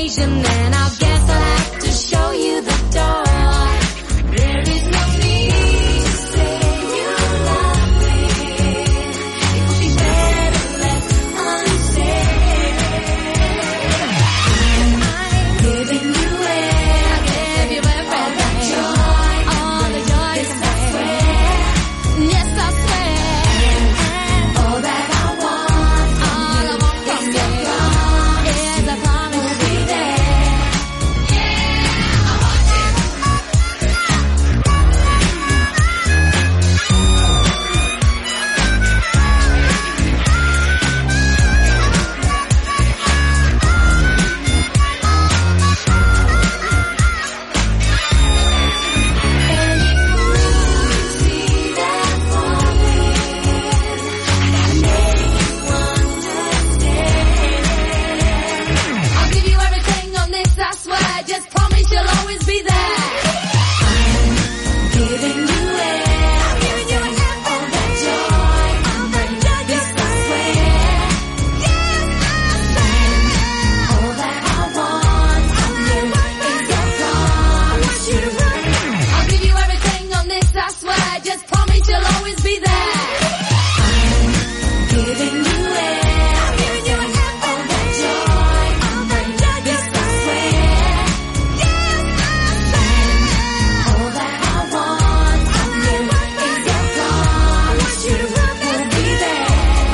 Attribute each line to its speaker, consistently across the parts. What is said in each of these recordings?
Speaker 1: invitation, and I guess I'll have to show you the door. There is no need to say you love me. It would be better left unsaid. I'm giving you everything, all the joy, yes I swear, yes I swear. All that I want from you is a promise to be there. Yeah, I want you. I'll give you everything on this, I swear. Just promise you'll always be there. I'm giving you everything, all that joy, yes I swear. All that I want from you is a promise. I'll give you everything on this, I swear. Just promise you'll always be there. I'm giving you everything, all that joy, yes I swear. All that I want from you is a promise. We'll be there.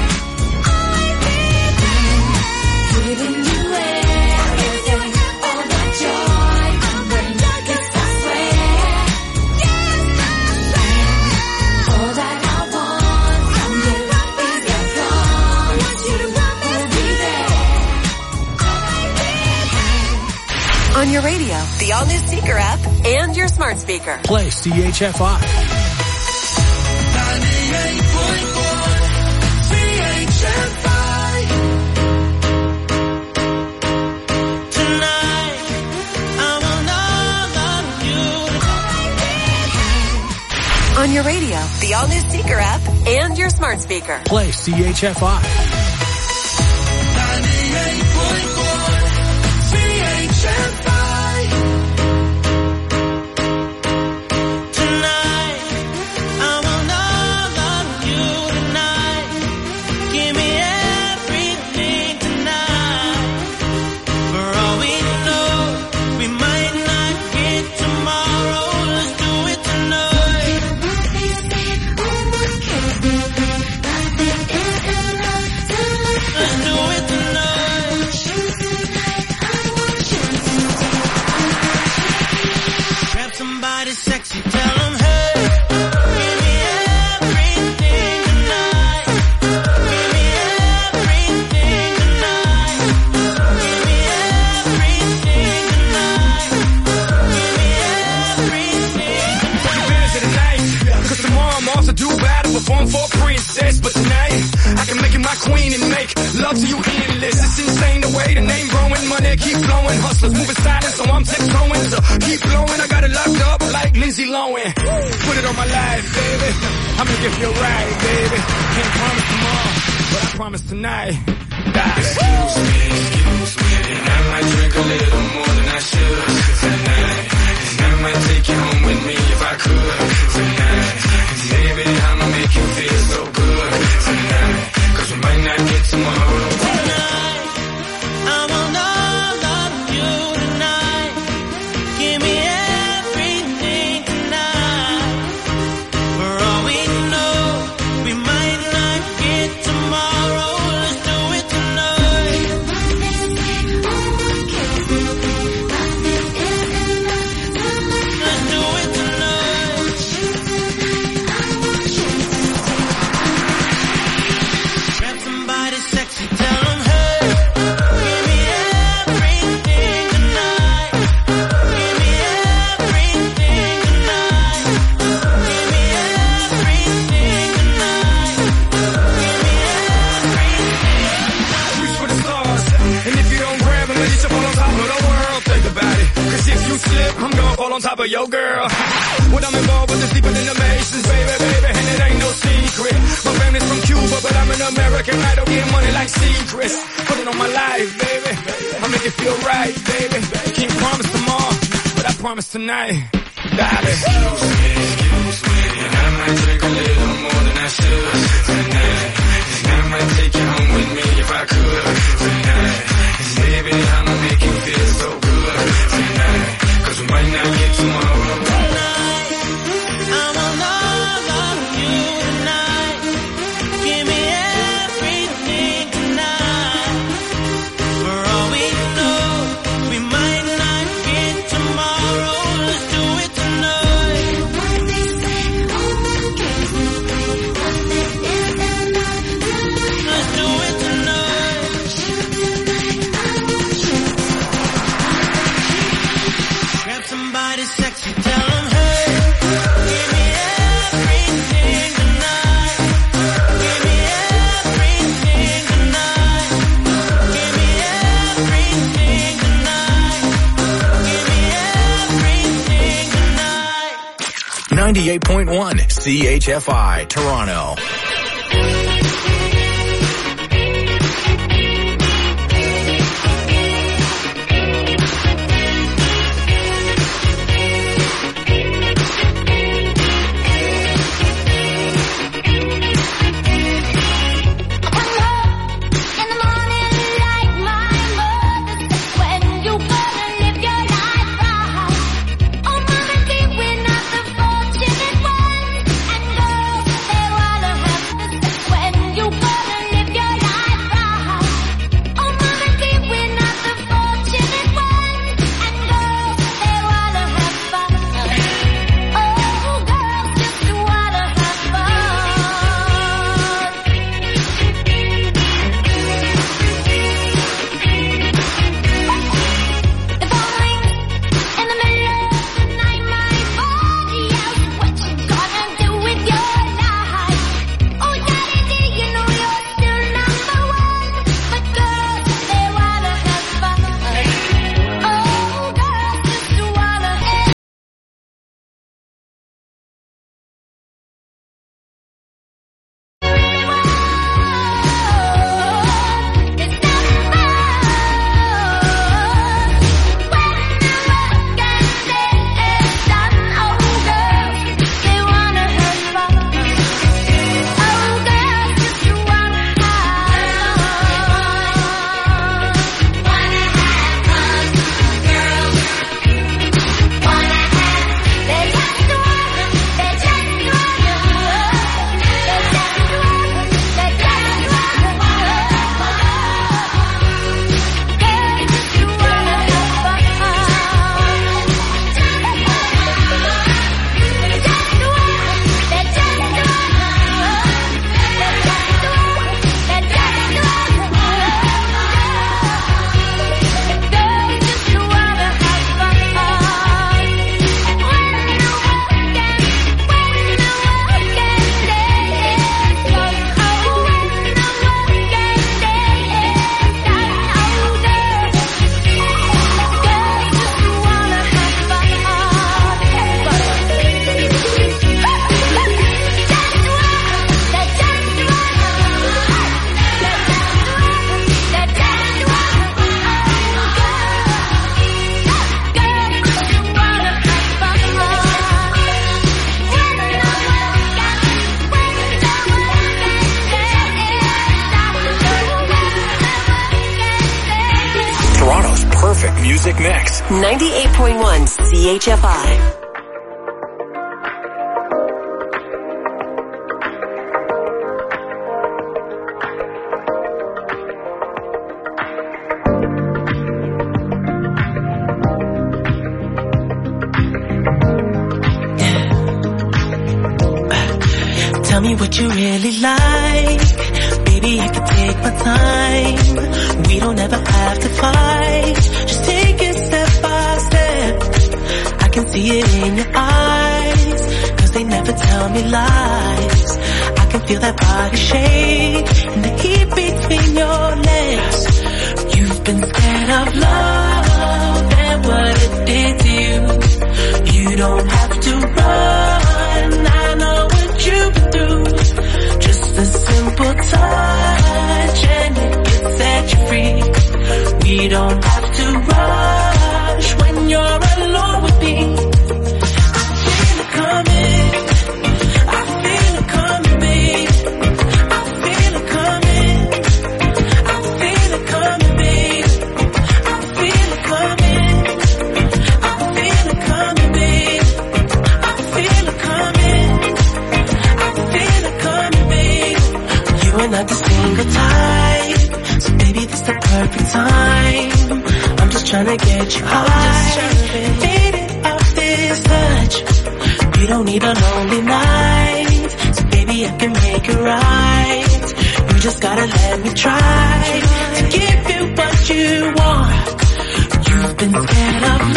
Speaker 1: Giving you everything, all that joy, yes I swear. All that I want from you is a promise. We'll be there.
Speaker 2: On your radio, the all-new Seeker app, and your smart speaker.
Speaker 3: Play CHFI.
Speaker 2: On your radio, the all-new Seeker app, and your smart speaker.
Speaker 3: Play CHFI.
Speaker 4: Somebody sexy, tell them, hey, give me everything tonight. Give me everything tonight. Give me everything tonight. Give me everything.
Speaker 5: Advance of the night, cause tomorrow I'm off to do battle, perform for a princess. But tonight, I can make you my queen and make love to you endless. It's insane the way the name growing, money keep flowing. Hustlers moving silent, so I'm tiptoeing. So keep flowing, I got it locked up like Lindsay Lohan. Put it on my life, baby. I'ma give you a ride, baby. Can't promise tomorrow, but I promise tonight. Excuse me, and I might drink a little more than I should tonight. And I might take you home with me if I could tonight. Baby, I'ma make you feel so good tonight. Cause we might not get tomorrow.
Speaker 4: Tonight, I want all of you tonight. Give me everything tonight. For all we know, we might not get tomorrow. Let's do it tonight. Let's do it tonight. Grab somebody sexy, tell them, hey, give me everything tonight. Give me everything tonight. Give me everything tonight. Give me everything.
Speaker 5: Reach for the stars, and if you don't grab them, let you fall on top of the world. Think about it, cause if you slip, I'm gonna fall on top of your girl. What I'm involved with is deeper than the Masons, baby, and it ain't no secret. My family's from Cuba, but I'm an American. I don't get money like secrets. Put it on my life, baby. I'm it feel right, baby. Can't promise tomorrow, but I promise tonight, darling. Excuse me, and I might drink a little more than I should tonight. And I might take you home with me if I could tonight. And baby, I'ma make you feel so good tonight. 'Cause we might not get tomorrow.
Speaker 4: Tonight, I'm all on you tonight. Give me everything tonight. For all we know, we might not get tomorrow. Let's do it tonight. Let's do it tonight. Grab somebody sexy, tell them, hey, give me everything tonight. Give me everything tonight. Give me everything tonight. Give me everything tonight.
Speaker 3: 98.1 CHFI, Toronto.
Speaker 1: In the morning, like my mother said, when you gonna live your life right? Oh, mama, dear, we're not the fortunate ones, and girls, they wanna have the sex. When you gonna live your life right? Oh, mama, dear, we're not the fortunate ones, and girls, they wanna have fun. Oh, girls just wanna have fun. The phone rings in the middle of the night. My body yells, what you gonna do with your life? Oh, daddy, dear, you know you're still number one. But girls, they wanna have fun. Oh, girls just wanna have it's not
Speaker 3: Toronto's perfect music mix.
Speaker 2: 98.1 CHFI.
Speaker 4: Tell me what you really like. Baby, I can take my time. We don't ever have to fight. Just take it step by step. I can see it in your eyes, 'cause they never tell me lies. I can feel that body shake and the heat between your legs. You've been scared of love and what it did to you. You don't have to run. I know what you've been through. Just a simple touch and it can set you free. We don't have to
Speaker 6: vibe. So baby, this the perfect time. I'm just trying to get you high. Faded off this touch. You don't need a lonely night. So baby, I can make it right. You just gotta let me try to give you what you want. You've been scared of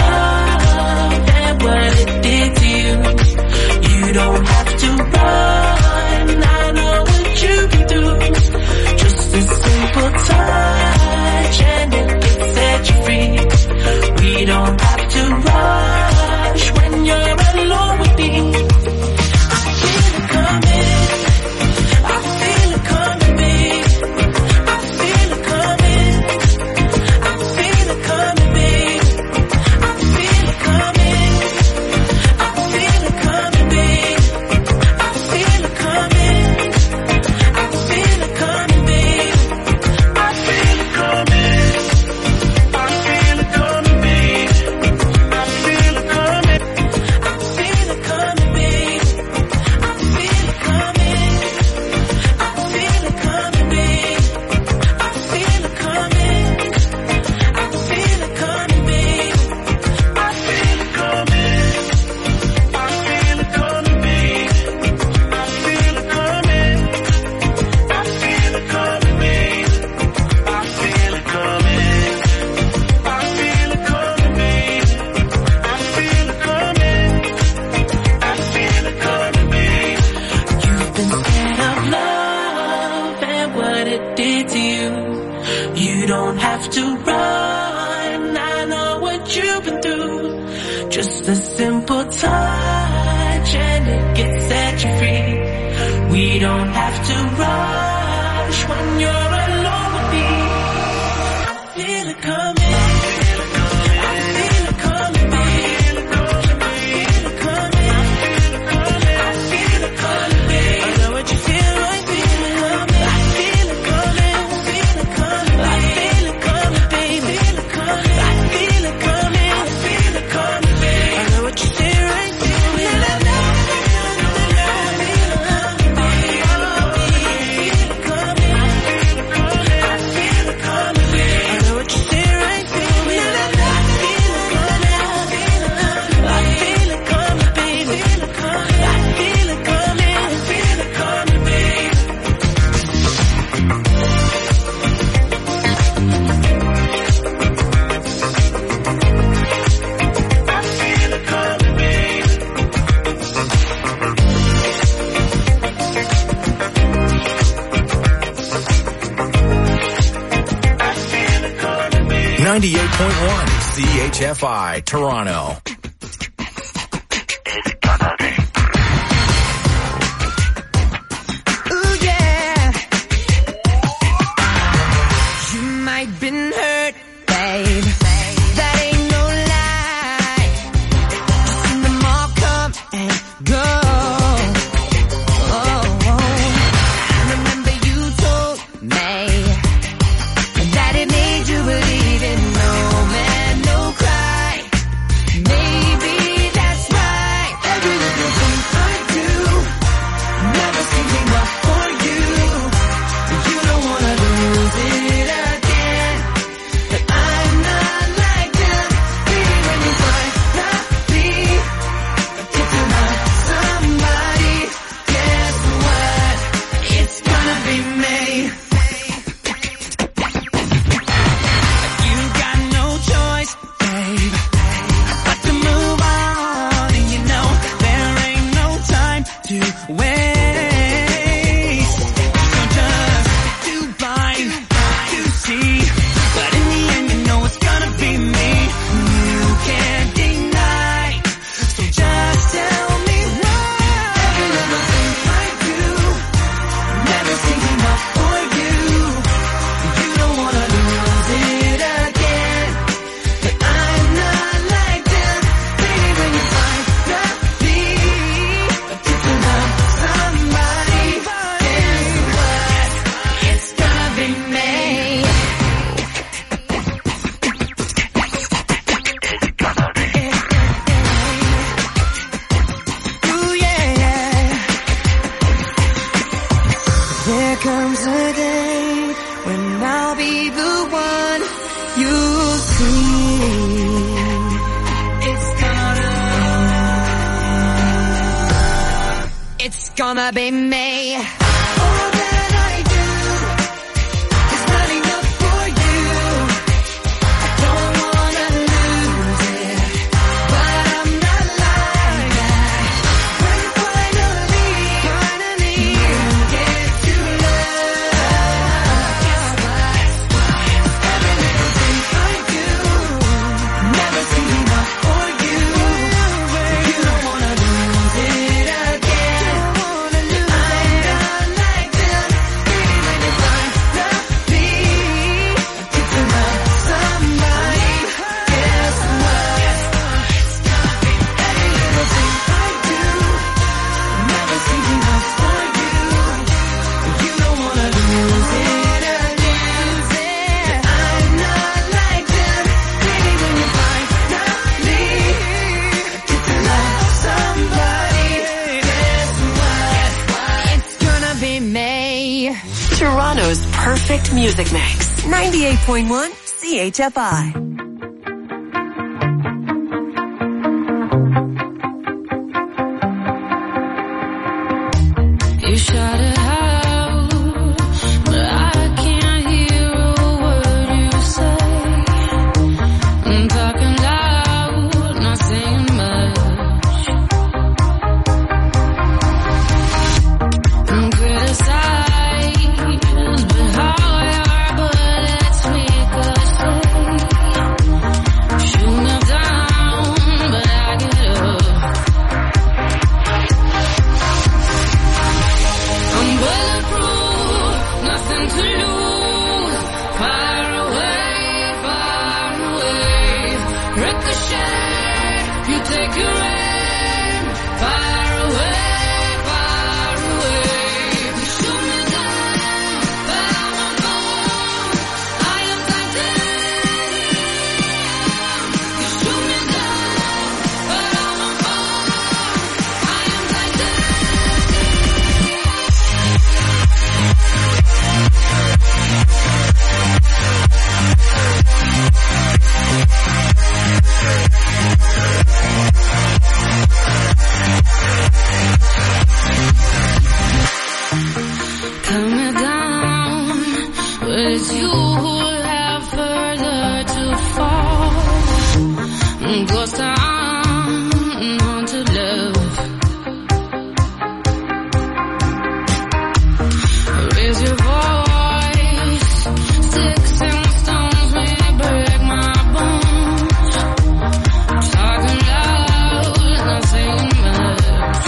Speaker 6: love and what it did to you. You don't have to run, I know what you can do. Just a simple touch and it can set you free. We don't have to rush when you're alone with me. I feel it coming, I feel it coming, babe. I feel it coming, I feel it coming, babe. I feel it coming, I feel it coming, babe. I feel it coming, I feel it coming, babe. I feel it coming, I feel it coming, babe. I feel it coming, I feel it coming, babe. I feel it coming, I feel it coming, babe. I feel it coming, I feel it coming, babe. I feel it coming, I feel it coming, babe. I feel it coming, I feel it coming, babe. I feel it coming, I feel it coming, babe. I feel it coming, I feel it coming, babe. You've been scared of love and what it did to you. You don't have to run, I know what you've been through. Just a simple touch and it can set you free. We don't have to rush when you're alone with me. I feel it coming, I feel it coming, babe. I feel it coming, I feel it coming, babe. I know what you feel, I feel it coming. I feel it coming, I feel it coming, I feel it coming, baby. I feel it coming, I feel it coming, babe. I know what you feel, I feel it. I feel it coming, babe. I feel it coming, I feel it coming, babe. I know what you feel, I feel it. I feel it coming, I feel it coming, baby. I feel it coming, I feel it coming, babe.
Speaker 3: 98.1 CHFI Toronto.
Speaker 1: Ooh, yeah. You might been hurt, babe. That ain't no lie. Seen them all come and go. Oh, I remember you told me that it made you believe in no man, no cry. Made gonna be me.
Speaker 6: All that I do is not enough for you. I don't wanna lose it, but I'm not like that. When finally you get to love, guess what? Every little thing I do never seems enough for you. You don't wanna lose it again. I'm not like them. Baby, when you finally get to love somebody, guess what? Every little thing I do never seems enough for you. You don't wanna lose it again. I'm not like them. Baby, when you finally get to love somebody, guess what?
Speaker 1: It's gonna be me.
Speaker 2: Toronto's perfect music mix. 98.1 CHFI.
Speaker 1: You shout it out, but I can't hear a word you say. I'm talking loud, not saying much. I'm criticized, but how your bullets make us say. Shoot me down, but I get up. I'm bulletproof, nothing to lose. Far away, ricochet. You take your aim. Far away, you shoot me down, but I won't fall. I am titanium. You shoot me down, but I won't fall. I am titanium. Calm me down, but it's you who have further to fall. Ghost town, haunted love. Raise your voice, sticks and stones may break my bones. Talking loud, not saying much.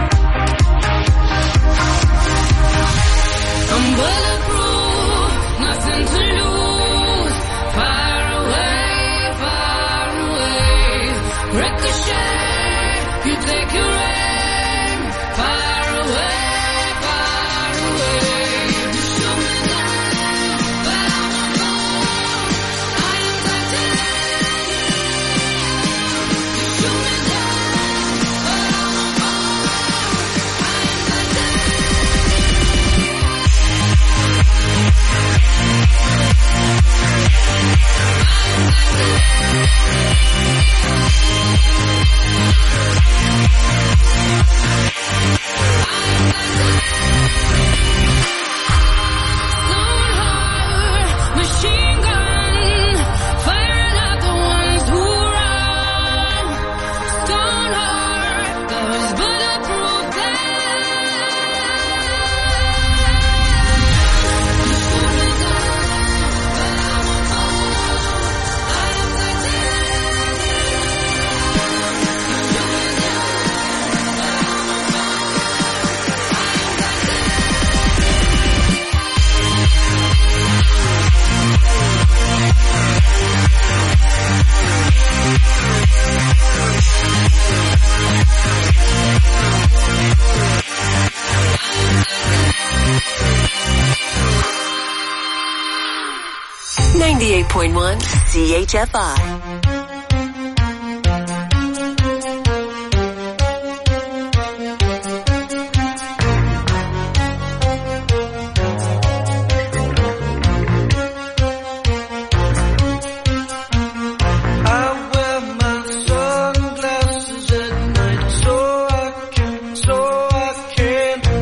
Speaker 1: I'm bulletproof, nothing to lose. Far away, ricochet. You take your aim. Far away, you shoot me down, but I won't fall. I am titanium. You shoot me down, but I won't fall. I am titanium. Machine gun, firing at the ones who run. Stone heart, those bulletproof glass. You shoot me down, but I won't fall. I am titanium. You shoot me down, but I won't fall. I am titanium.
Speaker 2: .1 CHFI.
Speaker 6: So I can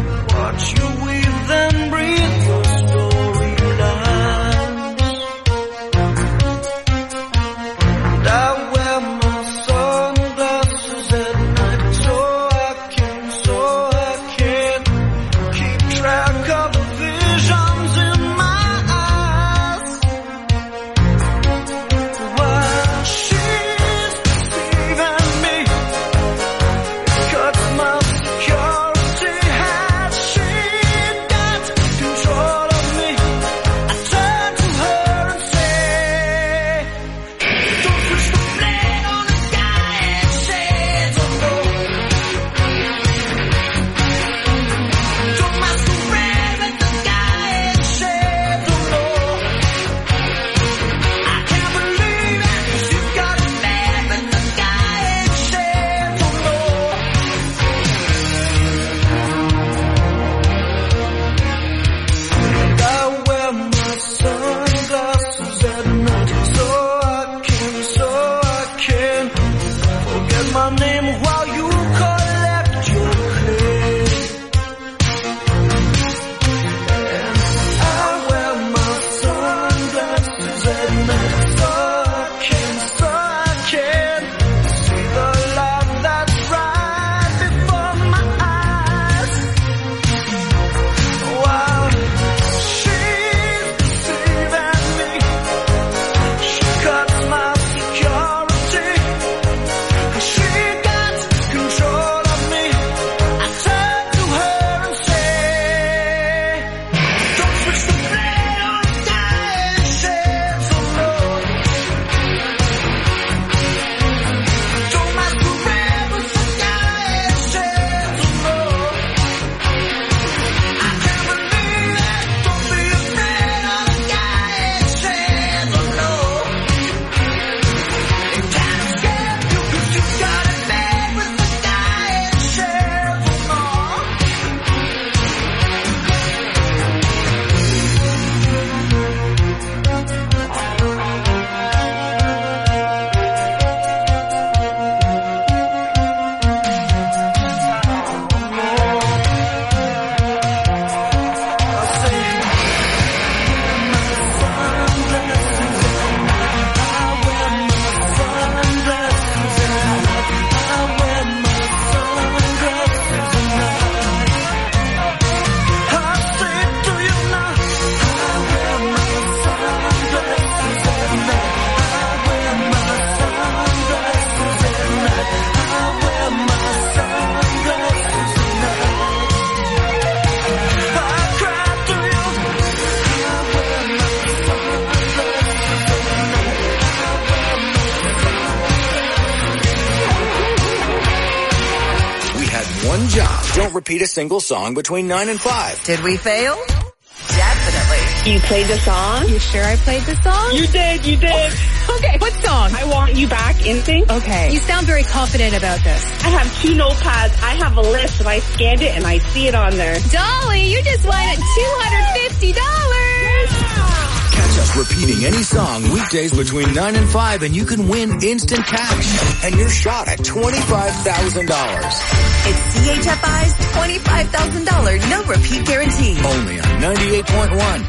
Speaker 3: Don't repeat a single song between 9 and 5.
Speaker 2: Did we fail? Definitely.
Speaker 7: You played the song?
Speaker 1: You sure I played the song?
Speaker 7: You did.
Speaker 1: Okay, what song?
Speaker 7: I Want You Back, Instinct.
Speaker 1: Okay. You sound very confident about this.
Speaker 7: I have 2 notepads. I have a list and I scanned it and I see it on there.
Speaker 1: Dolly, you just won at $250.
Speaker 3: Catch us repeating any song weekdays between 9 and 5 and you can win instant cash and your shot at $25,000.
Speaker 2: It's CHFI's $25,000 no repeat guarantee.
Speaker 3: Only on 98.1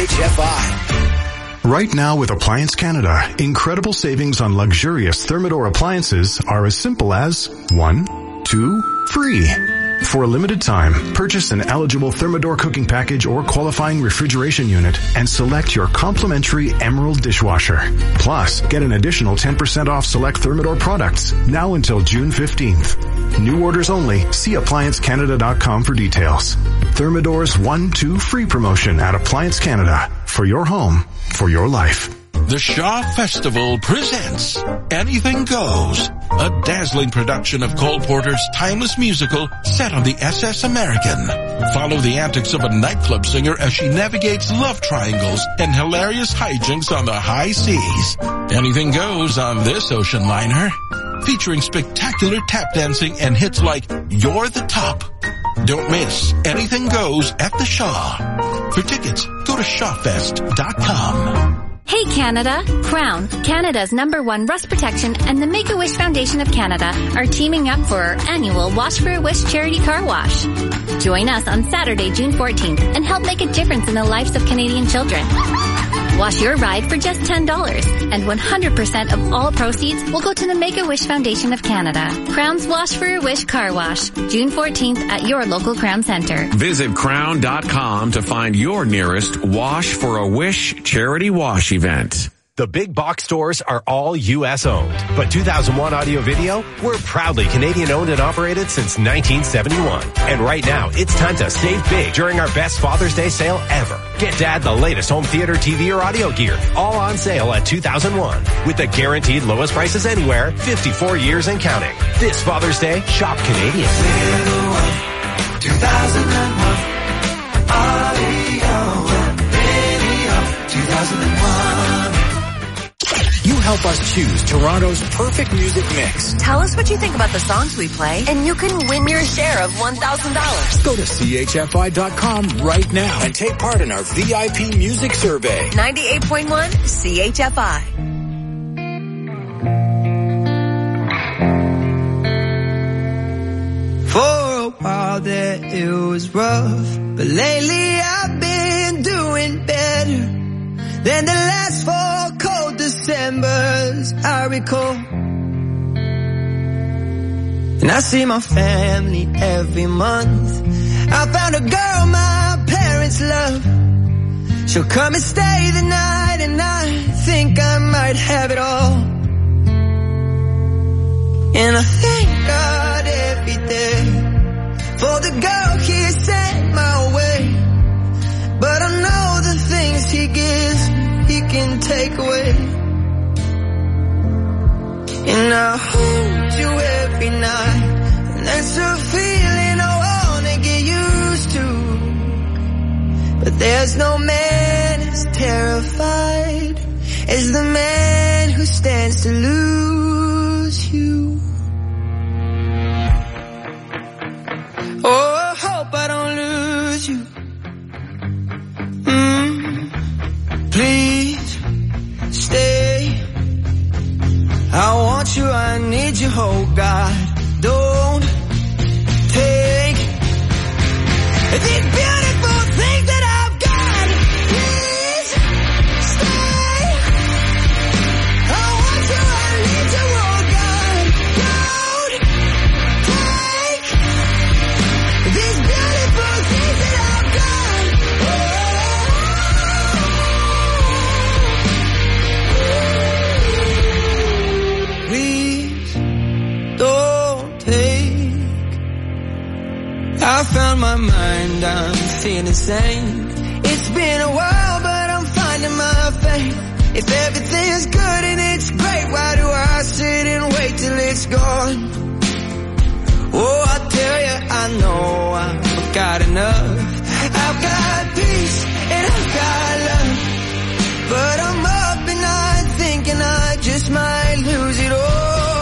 Speaker 3: CHFI.
Speaker 8: Right now with Appliance Canada, incredible savings on luxurious Thermador appliances are as simple as 1, 2, free. For a limited time, purchase an eligible Thermador cooking package or qualifying refrigeration unit and select your complimentary Emerald dishwasher. Plus, get an additional 10% off select Thermador products now until June 15th. New orders only. See ApplianceCanada.com for details. Thermador's 1-2 free promotion at Appliance Canada. For your home, for your life.
Speaker 9: The Shaw Festival presents Anything Goes, a dazzling production of Cole Porter's timeless musical set on the SS American. Follow the antics of a nightclub singer as she navigates love triangles and hilarious hijinks on the high seas. Anything goes on this ocean liner, featuring spectacular tap dancing and hits like You're the Top. Don't miss Anything Goes at the Shaw. For tickets, go to shawfest.com.
Speaker 10: Hey Canada! Crown, Canada's #1 rust protection, and the Make-A-Wish Foundation of Canada are teaming up for our annual Wash for a Wish charity car wash. Join us on Saturday, June 14th and help make a difference in the lives of Canadian children. Wash your ride for just $10, and 100% of all proceeds will go to the Make-A-Wish Foundation of Canada. Crown's Wash for a Wish car wash, June 14th at your local Crown Centre.
Speaker 11: Visit crown.com to find your nearest Wash for a Wish charity wash event.
Speaker 12: The big box stores are all U.S. owned, but 2001 Audio Video, we're proudly Canadian owned and operated since 1971. And right now, it's time to save big during our best Father's Day sale ever. Get Dad the latest home theater, TV, or audio gear, all on sale at 2001. With the guaranteed lowest prices anywhere, 54 years and counting. This Father's Day, shop Canadian.
Speaker 6: 2001 Audio Video 2001.
Speaker 3: You help us choose Toronto's perfect music mix.
Speaker 2: Tell us what you think about the songs we play, and you can win your share of $1,000.
Speaker 3: Go to CHFI.com right now and take part in our VIP music survey.
Speaker 2: 98.1 CHFI.
Speaker 6: For a while there it was rough, but lately I've been doing better than the last 4 cold Decembers I recall. And I see my family every month. I found a girl my parents love. She'll come and stay the night, and I think I might have it all. And I thank God every day for the girl He sent my way. But I know the things He gives He can take away. And I hold you every night, and that's a feeling I wanna get used to. But there's no man as terrified as the man who stands to lose you. Oh, I hope I don't lose you. Please stay. I want you, I need you, oh God. Don't take these beautiful things that I've got. Please stay. I want you, I need you, oh God. Don't take these beautiful things that I've got. Please don't take. I found my mind, I'm feeling sane. It's been a while, but I'm finding my faith. If everything's good and it's great, why do I sit and wait till it's gone? Oh, I tell you,
Speaker 4: I know I've got enough. I've got peace and I've got love, but I'm up at night thinking I just might lose it all.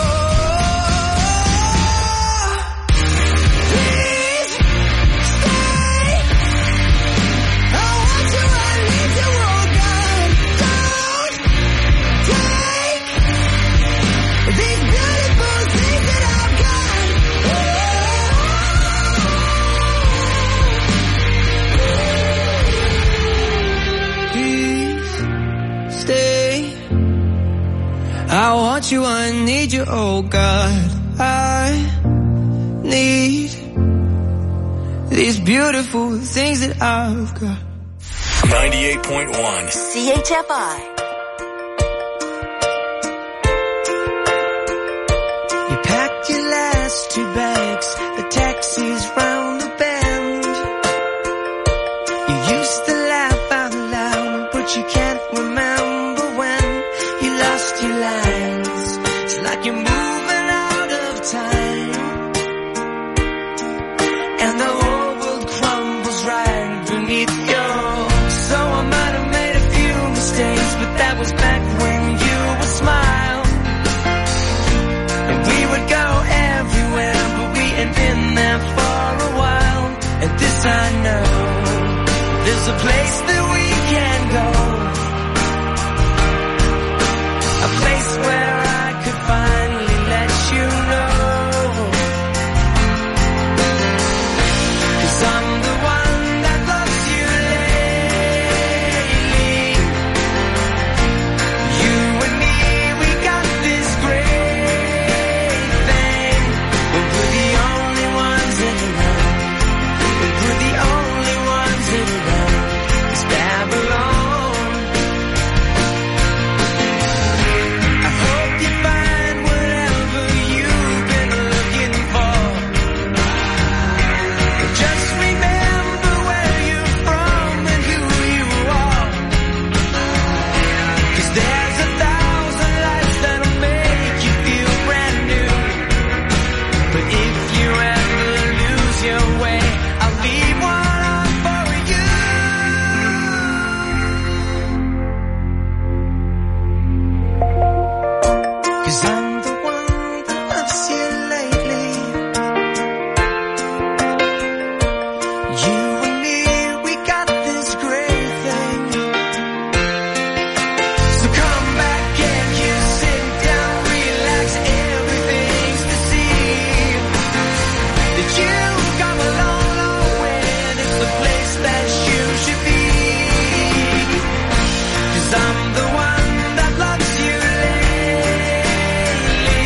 Speaker 4: Please stay. I want you, I need you, oh God. Don't take these beautiful things that I've got. Stay. I want you, I need you, oh God. I need these beautiful things that I've got.
Speaker 3: 98.1
Speaker 2: CHFI.
Speaker 4: You packed your last 2 bags, the taxi's round the bend. You used to laugh out loud, but you can't remember when you lost your lines. It's like you're moving out of time, and the whole world crumbles right beneath your. So I might have made a few mistakes, but that was back when you would smile. And we would go everywhere, but we ain't been there for a while. And this I know, there's a place that we can go, a place where I could finally let you know. 'Cause I'm the one that loves you lately. You and me, we got this great thing, but we're the only ones that know. We're the only ones that know. It's Babylon. I hope you find whatever you've been looking for. Just remember where you're from and who you are. 'Cause there's 1,000 lives that'll make you feel brand new. But if you ever lose your way, I'll leave one on for you. 'Cause I'm the one that loves you lately. You and me, we got this great thing. So come back and you sit down, relax, everything's to see. That you've come a long, long way, and it's the place that you should be. 'Cause I'm the one that loves you lately.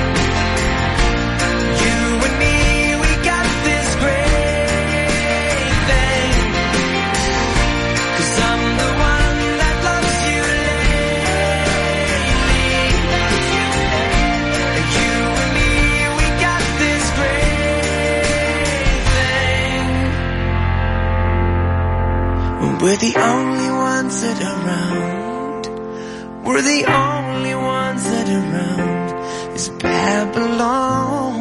Speaker 4: You and me, we got this great thing. 'Cause I'm the one that loves you lately. You and me, we got this great thing. We're the only ones that are around. We're the only ones that are around. It's Babylon.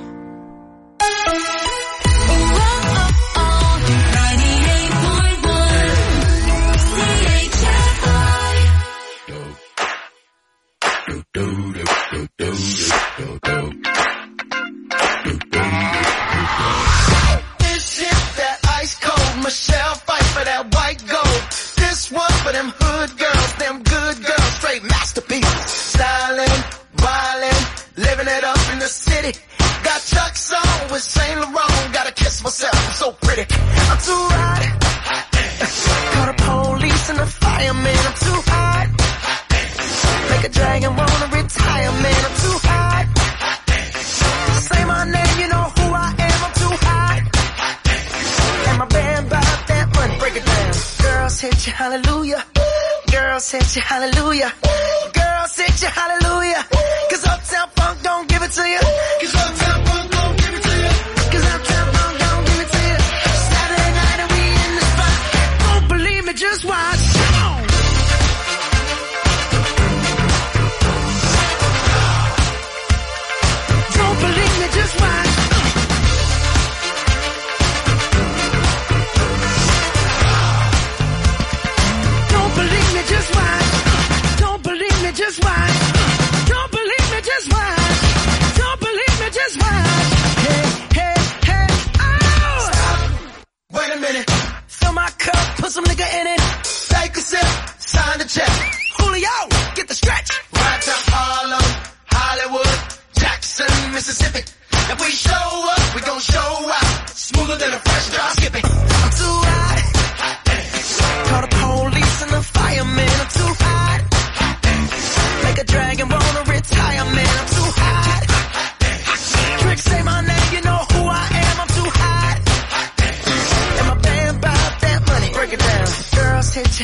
Speaker 4: This hit that ice cold Michelle fight for that white gold. This one for them hood girls, them good girls, straight masterpieces. Styling, wildin', living it up in the city. Got Chuck's on with Saint Laurent. Gotta kiss myself, I'm so pretty. I'm too hot. Call the police and the fireman. I'm too hot. Make a dragon wanna retire, man. I'm too hot. Say my name, you know who I am. I'm too hot. And my band bought that money. Break it down. Girls hit you, hallelujah. Girls hit you, hallelujah. Girls hit you, hallelujah. 'Cause Uptown Funk don't give it to you. 'Cause Uptown Funk don't give it to you. 'Cause Uptown Funk don't give it to you. Saturday night and we in the spot. Don't believe me, just watch. Come on. Don't believe me, just watch.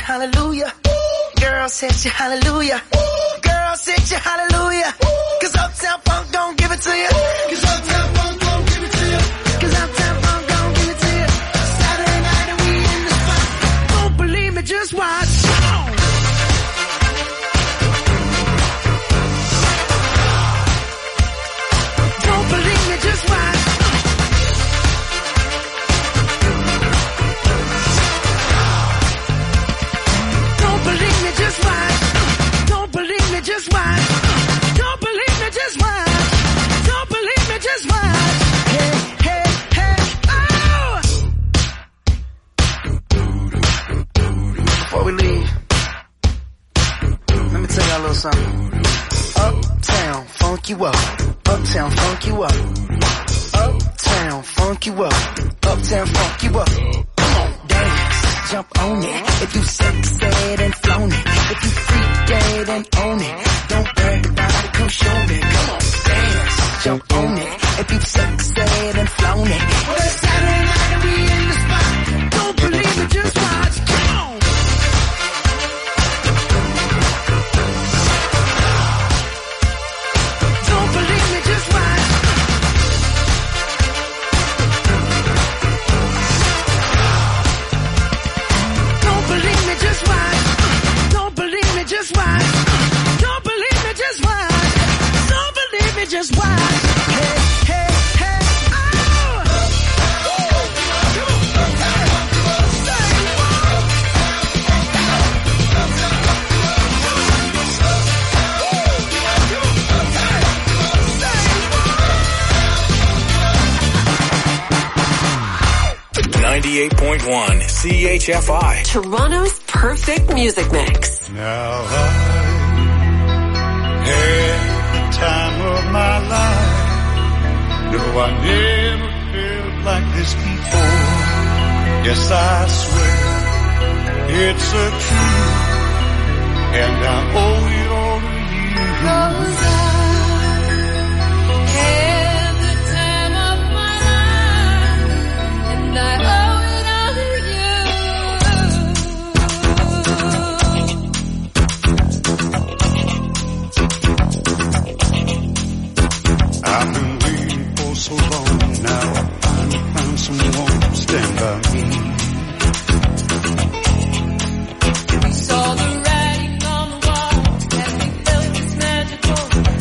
Speaker 6: hallelujah. Girls hit you hallelujah. Girls hit you hallelujah. 'Cause Uptown Funk don't give it to you. 'Cause Uptown Funk don't give it to you. 'Cause Uptown Funk don't give it to you. Saturday night and we in the spot. Don't believe me, just watch. Don't believe me, just watch. Don't believe me, just watch. Don't believe me, just watch. Don't believe me, just watch. Don't believe me, just watch. Hey, hey, hey, oh! Before we leave, let me tell y'all a little something. Uptown, funk you up. Uptown, funk you up. Uptown, funk you up. Uptown, funk you up. Come on, dance, jump on it. If you sexed and flown it. If you freaked dead and own it. Don't brag about it, come show me. Come on, dance, jump on it. If you sexed and flown it. Well, it's Saturday night and we in the spot. Don't believe it, just watch. Come on. Don't believe me, just watch. Don't believe me, just watch. Don't believe me, just watch. Don't believe me, just watch. Don't believe me, just watch. Hey, hey, hey, oh!
Speaker 3: 98.1 CHFI.
Speaker 2: Toronto's perfect music mix.
Speaker 13: Now I had the time of my life. No, I never felt like this before. Yes, I swear it's a truth, and I owe it all to you.
Speaker 1: Cause I had the time of my life, and I owe it all to
Speaker 13: I've been waiting for so long now. I found someone to stand by me.
Speaker 1: We saw the writing on the wall as we felt this magical.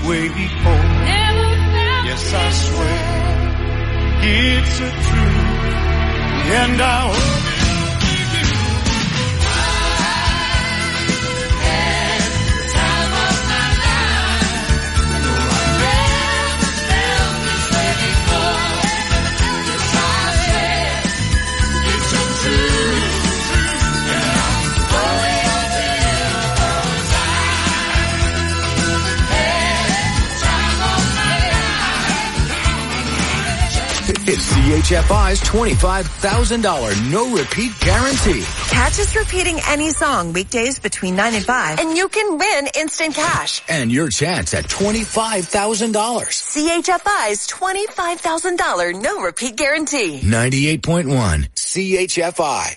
Speaker 13: way before. Yes, I swear it's a truth, and I hope
Speaker 3: It's CHFI's $25,000 no-repeat guarantee.
Speaker 2: Catch us repeating any song weekdays between 9 and 5, and you can win instant cash.
Speaker 3: And your chance at $25,000.
Speaker 2: CHFI's $25,000 no-repeat guarantee.
Speaker 3: 98.1 CHFI.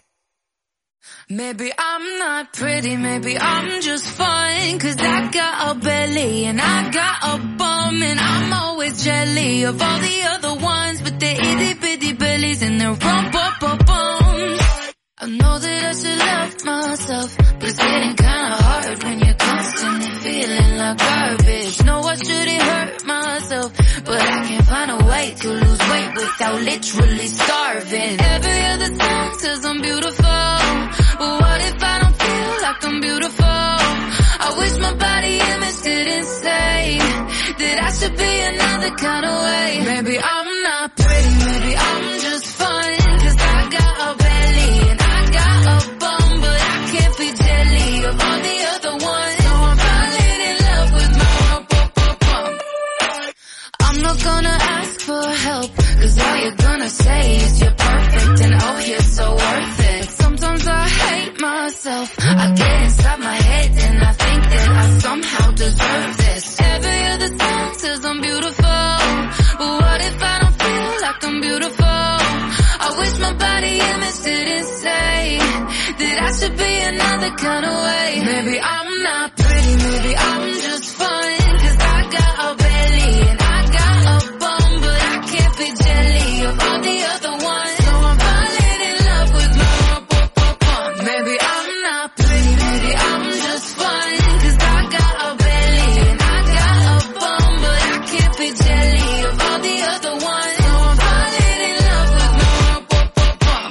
Speaker 1: Maybe I'm not pretty, maybe I'm just fine, 'cause I got a belly and I got a bum, and I'm always jelly of all the other ones, but they're itty bitty bellies and they're rump-up-up-bums. I know that I should love myself, but it's getting kinda hard when you're constantly feeling like garbage. No, I shouldn't hurt myself, but I can't find a way to lose weight without literally starving. Every other song says I'm beautiful, but what if I don't feel like I'm beautiful? I wish my body image didn't say that I should be another kind of way. Maybe I'm not pretty, maybe I'm just fine, 'cause I got a belly and I got a bum, but I can't be jelly of all the other ones. So I'm falling in love with my rump-up-up-bum. I'm not gonna ask for help, 'cause all you're gonna say is you're perfect and oh, you're so worth it. Sometimes I hate myself, I get inside my head and I think that I somehow deserve this. Every other song says I'm beautiful, but what if I don't feel like I'm beautiful? I wish my body image didn't say that I should be another kind of way. Maybe I'm not pretty, maybe I'm just fine, 'cause I got a belly and I got a bum, but I can't be jelly of all the other ones. So I'm falling in love with my rump-up-up-bum. Maybe I'm not pretty, maybe I'm just fine, 'cause I got a belly and I got a bum, but I can't be jelly of all the other ones. So I'm falling in love with my rump-up-up-bum.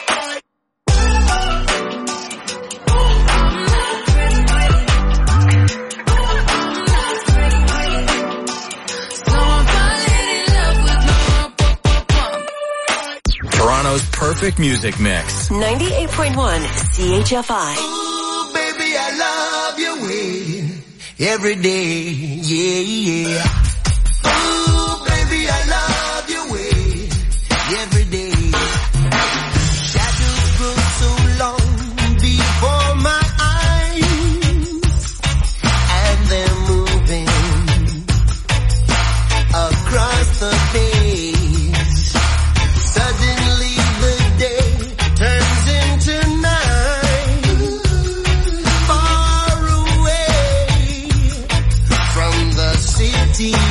Speaker 3: Toronto's perfect music mix.
Speaker 2: 98.1 CHFI.
Speaker 14: Ooh, baby, I love your way every day, yeah, yeah. Ooh, baby, I love your way every day. Shadows grow so long before my eyes, and they're moving across the page. Suddenly the day turns into night, far away from the city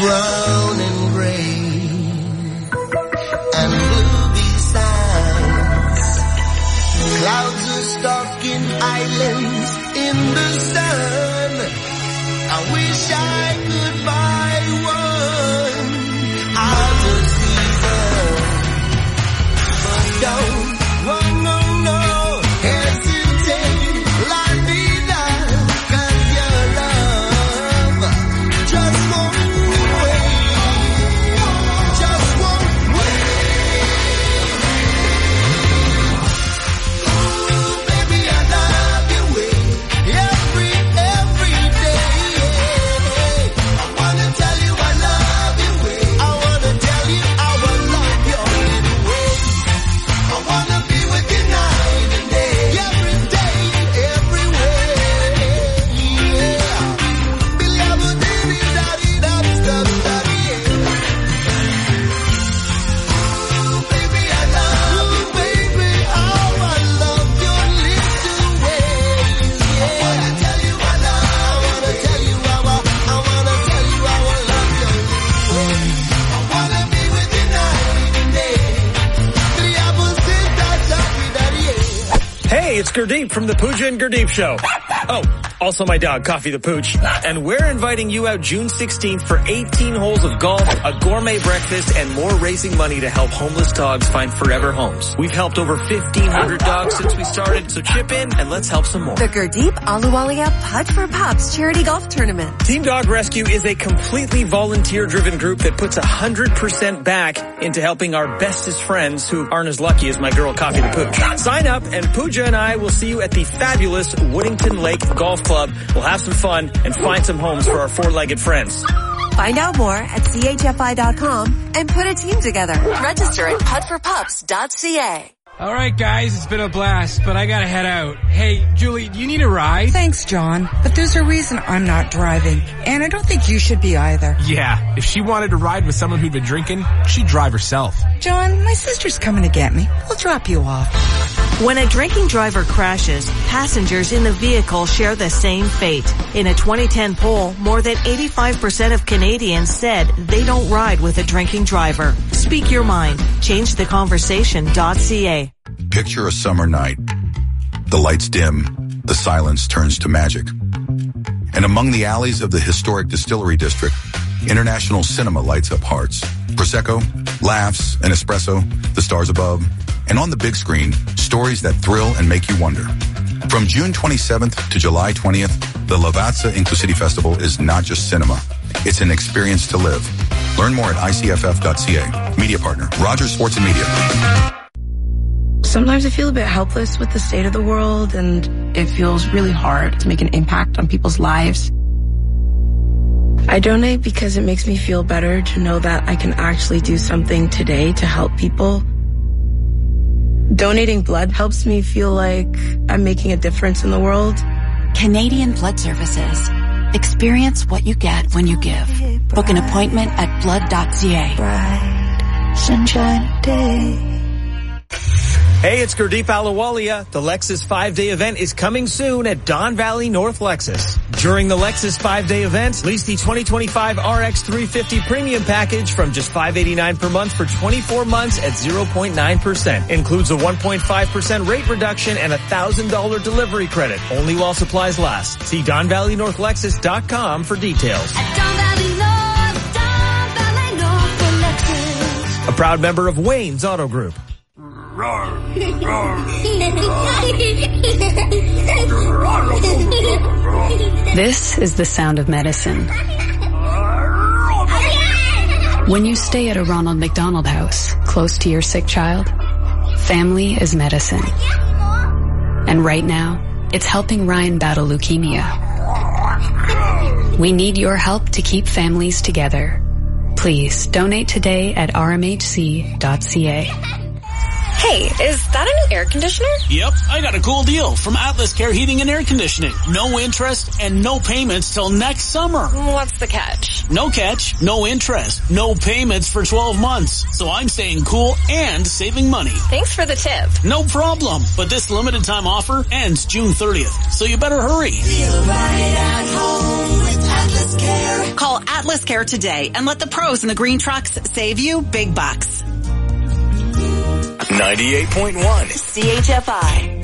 Speaker 14: brown and gray and blue besides. Clouds are stalking islands in the sun. I wish I could buy one out of season, but don't.
Speaker 15: It's Gurdeep from the Pooja and Gurdeep Show. Oh, also my dog, Coffee the Pooch. And we're inviting you out June 16th for 18 holes of golf, a gourmet breakfast, and more raising money to help homeless dogs find forever homes. We've helped over 1,500 dogs since we started, so chip in and let's help some more.
Speaker 2: The Gurdeep Ahluwalia Putt for Pups Charity Golf Tournament.
Speaker 15: Team Dog Rescue is a completely volunteer-driven group that puts 100% back into helping our bestest friends who aren't as lucky as my girl, Coffee the Pooch. Sign up and Pooja and I will see you at the fabulous Woodington Lake Golf Club. We'll have some fun and find some homes for our four-legged friends.
Speaker 2: Find out more at chfi.com and put a team together. Register at puttforpups.ca.
Speaker 16: All right, guys, it's been a blast, but I gotta head out. Hey, Julie, do you need a ride?
Speaker 17: Thanks, John, but there's a reason I'm not driving, and I don't think you should be either.
Speaker 16: Yeah, if she wanted to ride with someone who'd been drinking, she'd drive herself.
Speaker 17: John, my sister's coming to get me. We'll drop you off.
Speaker 18: When a drinking driver crashes, passengers in the vehicle share the same fate. In a 2010 poll, more than 85% of Canadians said they don't ride with a drinking driver. Speak your mind. ChangeTheConversation.ca.
Speaker 19: Picture a summer night. The lights dim, the silence turns to magic. And among the alleys of the historic Distillery District, international cinema lights up hearts. Prosecco, laughs, an espresso, the stars above, and on the big screen, stories that thrill and make you wonder. From June 27th to July 20th, the Lavazza Inclusivity Festival is not just cinema. It's an experience to live. Learn more at icff.ca. Media partner, Rogers Sports and Media.
Speaker 20: Sometimes I feel a bit helpless with the state of the world, and it feels really hard to make an impact on people's lives. I donate because it makes me feel better to know that I can actually do something today to help people. Donating blood helps me feel like I'm making a difference in the world.
Speaker 21: Canadian Blood Services. Experience what you get when you give. Book an appointment at blood.ca.
Speaker 2: Bright sunshine day.
Speaker 15: Hey, it's Gurdeep Ahluwalia. The Lexus 5-day event is coming soon at Don Valley North Lexus. During the Lexus 5-day event, lease the 2025 RX 350 Premium Package from just $589 per month for 24 months at 0.9%. Includes a 1.5% rate reduction and $1,000 delivery credit, only while supplies last. See DonValleyNorthLexus.com for details.
Speaker 1: At Don Valley North Lexus.
Speaker 15: A proud member of Wayne's Auto Group.
Speaker 22: This is the sound of medicine. When you stay at a Ronald McDonald House, close to your sick child, family is medicine. And right now, it's helping Ryan battle leukemia. We need your help to keep families together. Please donate today at rmhc.ca.
Speaker 23: Hey, is that a new air conditioner?
Speaker 24: Yep, I got a cool deal from Atlas Care Heating and Air Conditioning. No interest and no payments till next summer.
Speaker 23: What's the catch?
Speaker 24: No catch, no interest, no payments for 12 months. So I'm staying cool and saving money.
Speaker 23: Thanks for the tip.
Speaker 24: No problem, but this limited time offer ends June 30th, so you better hurry.
Speaker 14: Feel right at home with Atlas Care.
Speaker 23: Call
Speaker 5: Call Atlas Care today and let the pros in the green trucks save you big bucks.
Speaker 3: 98.1
Speaker 2: CHFI.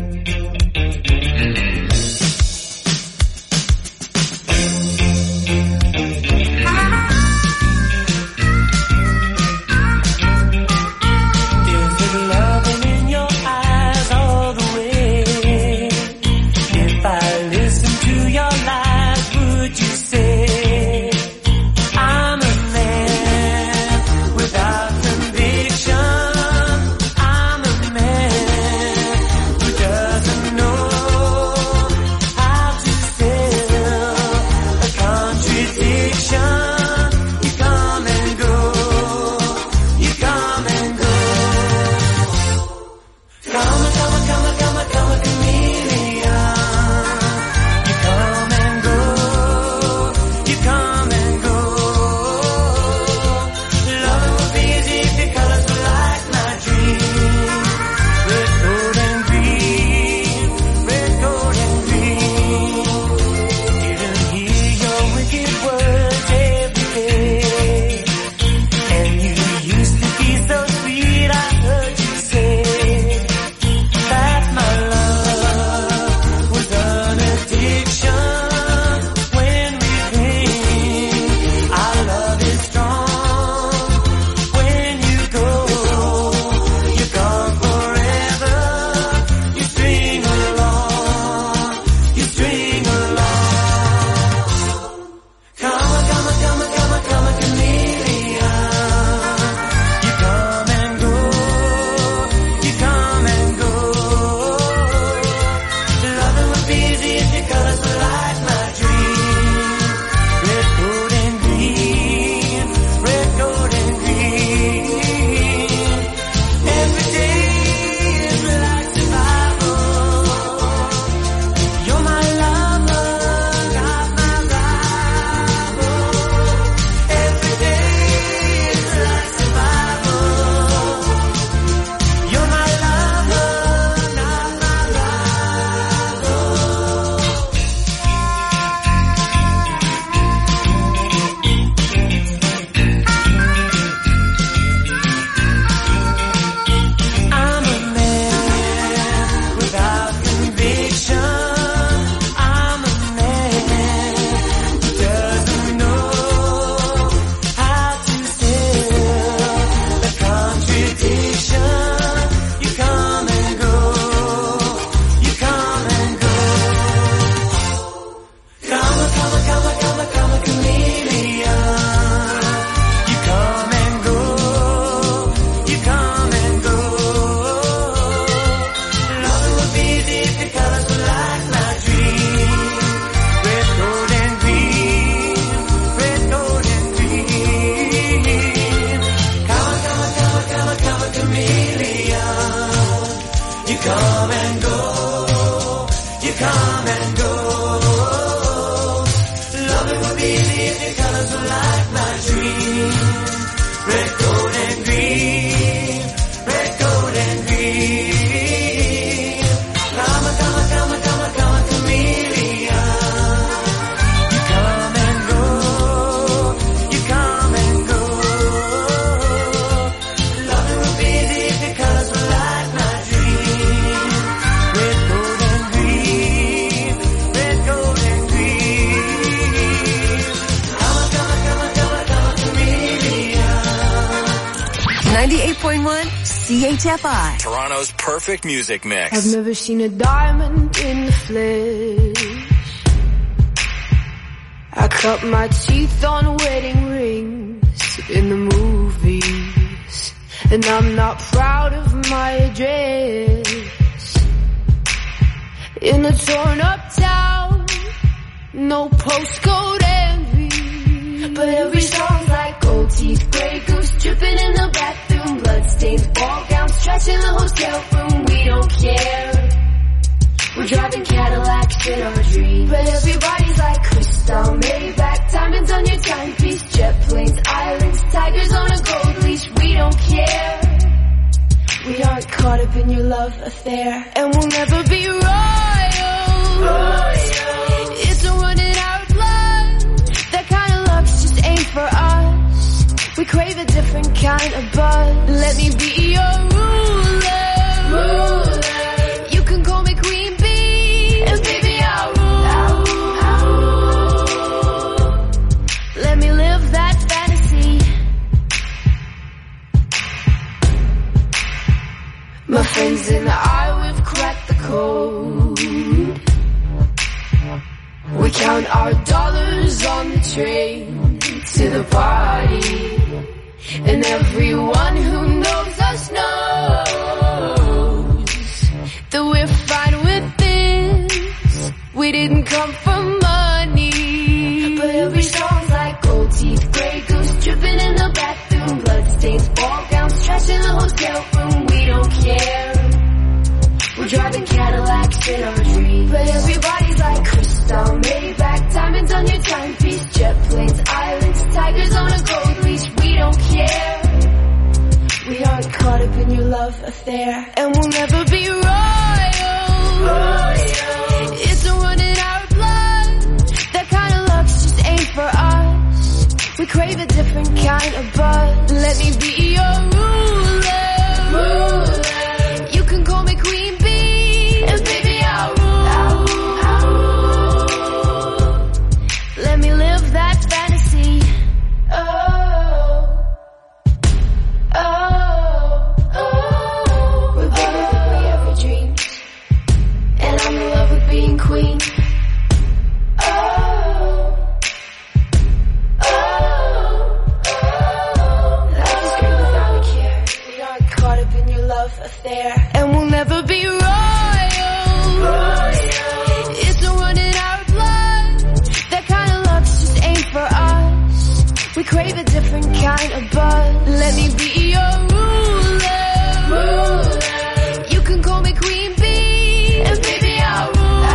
Speaker 2: CHFI.
Speaker 3: Toronto's perfect music mix.
Speaker 7: I've never seen a diamond in the flesh. I cut my teeth on wedding rings in the movies, and I'm not proud of my address. In a torn up town, no postcode envy, but every song's like gold teeth, Grey Goose dripping in the bathroom, bloodstains, ball gowns, trash in the hotel room. We don't care. We're driving Cadillacs in our dreams, but everybody's like crystal, Maybach, diamonds on your timepiece, jet planes, islands, tigers on a gold leash. We don't care. We aren't caught up in your love affair, and we'll never be royal. It's a running out blood, that kind of luck kind of buzz. Let me be your ruler. You can call me Queen Bee, and baby I'll rule. Let me live that fantasy. My friends and I, we've cracked the code. We count our dollars on the train to the party. And everyone who knows us knows that we're fine with this. We didn't come for money. But every song's like gold teeth, grey goose dripping in the bathroom, bloodstains, ball gowns, trash in the hotel room. We don't care. We're driving Cadillacs in our dreams. But everybody's like crystal, Maybach, diamonds on your timepiece, jet planes, islands, tigers on a gold leash. We don't care. We aren't caught up in your love affair, and we'll never be royal. It's a run in our blood. That kind of luck's just ain't for us. We crave a different kind of buzz. Let me be your ruler. You can call me Queen Bee, and baby I'll rule. Let me live that fantasy. We're bigger than we ever dreamed, and I'm in love with being queen. Life is great without a care. We aren't caught up in your love affair, and we'll never be royal. It's a run in our blood. That kind of luck just ain't for us. We crave a different kind of buzz. Let me be your ruler. You can call me Queen Bee, and baby I'll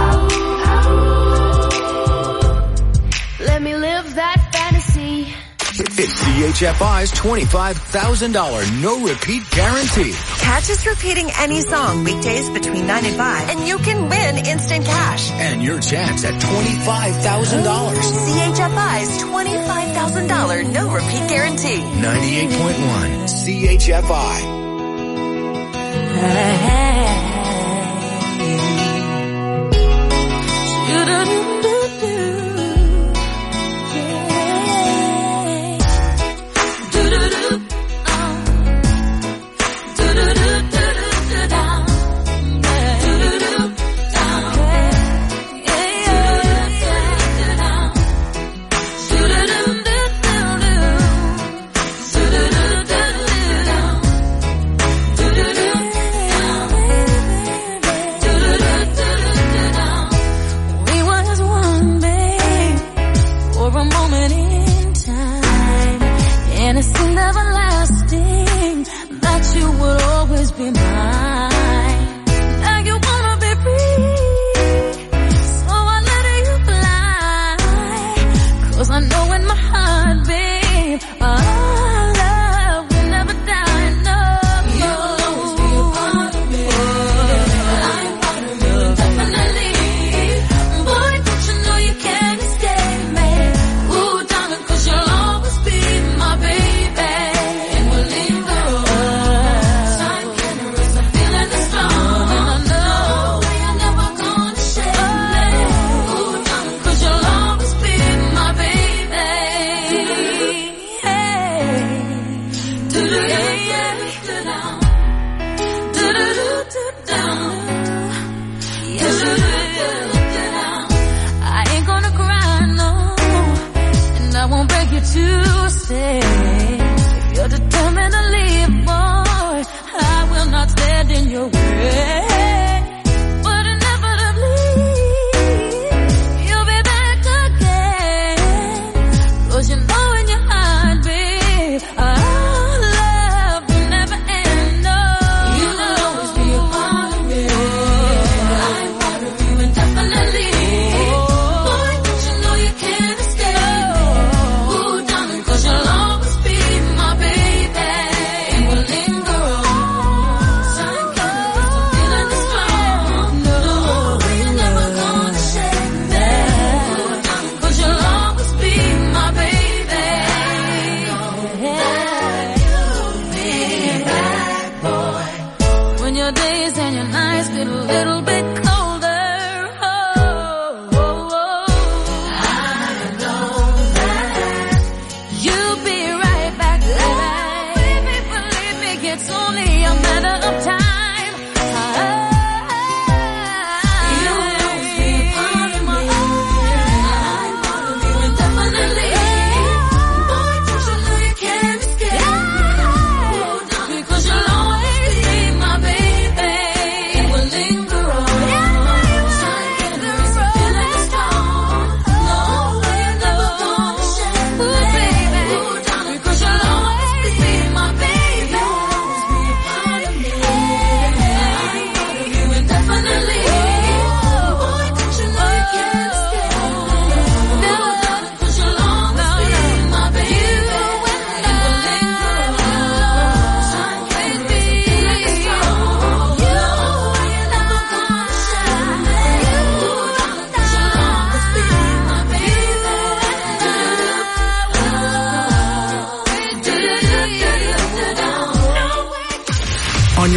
Speaker 7: rule. Let me live that fantasy.
Speaker 3: It's CHFI's $25,000 no-repeat guarantee.
Speaker 2: Catch us repeating any song weekdays between 9 and 5, and you can win instant cash.
Speaker 3: And your chance at $25,000.
Speaker 2: CHFI's $25,000 no-repeat guarantee.
Speaker 3: 98.1 CHFI.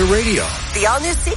Speaker 3: radio.
Speaker 2: The all-new